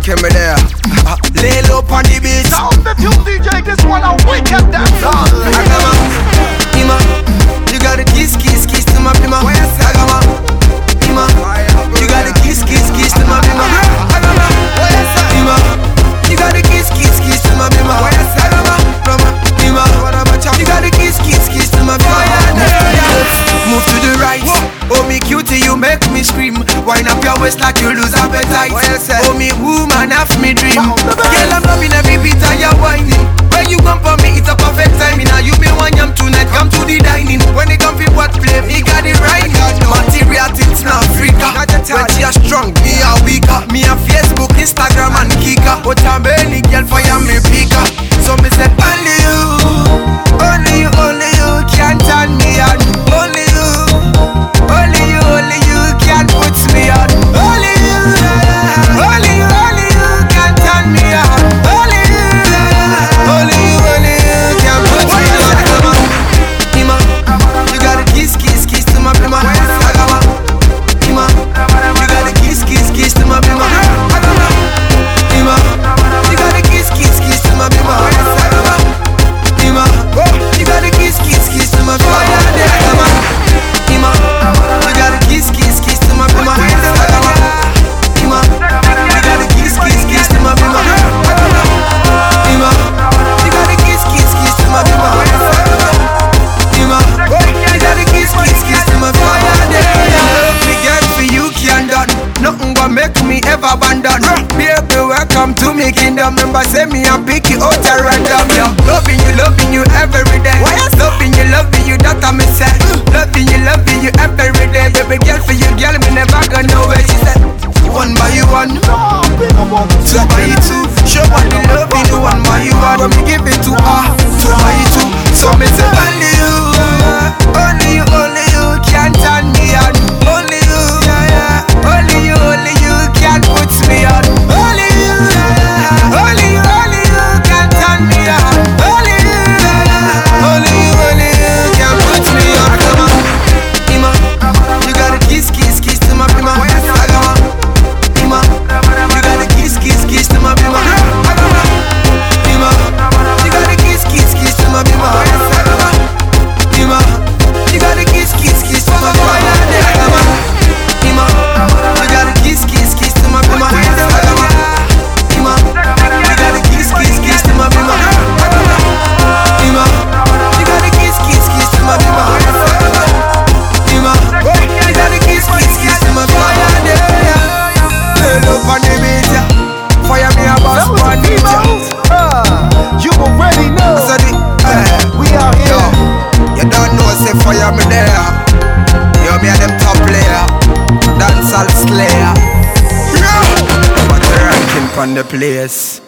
ranking me there. Lay low on the beat. Sound the tune, DJ. This one a wicked dance. Ima, you got a kiss to my bima. Agama, Ima, you got a kiss to my bima. Agama, Ima, you got a kiss to my bima. Agama, Ima, you got a kiss to my bima. Move to the right. Oh me cutie, you make me scream. Wind up your waist like you lose appetite. Oh me woman, half me dream. Girl, I'm loving every beat of your whining. When you come for me, it's a perfect timing. Now you be one yam tonight, come to the dining. When they come for what play, he got it right. Material things now Africa. When she a strong, me a weaker. Me a Facebook, Instagram and Kika. But I'm any girl for ya me picker. So me say only you can turn me on. Only you can put me on. Only you can turn me on. Only you can put me on. Ima, you got a kiss to my bima. Agama, Ima, you got a kiss to my bima. Agama, Ima, you got a kiss to my bima. Agama, Ima, you got a kiss to my bima. Agama, Ima, you got a kiss to my bima. Agama, Ima, you got a kiss to my bima. Agama, Ima, you got a kiss to my bima. Agama, Ima, you got a kiss to my bima. Love me girl for you can done. Nothing gonna make me ever abandon. Baby, welcome to me kingdom. Remember say me and pick you out at random. Yeah. Loving you every day. Loving you, that I me say. Loving you every day. Baby girl for you, girl, me never gonna know where she said. One by one, two by two. Show what the love in the one by one. When me give it to her, two by two. So me say only you can turn me on. Only you can put me on. Only you can turn me on. Only you can put me on. Agama, Ima, you got a kiss to my bima. Agama, Ima, you got a kiss to my bima. Agama, Ima, you got a kiss to my bima. Agama, Ima, you got a kiss to my bima. Agama, Ima, you got a kiss to my bima. Agama, Ima, you got a kiss to my bima. Agama, Ima, you got a kiss to my bima. Agama, Ima, you got a kiss to my bima. Lay low on the beat, yeah. Fire me a boss on the beat, yeah. You already know. So We out here. you don't know, say fire me there. You me a them top player, dancehall slayer. But the ranking on the place.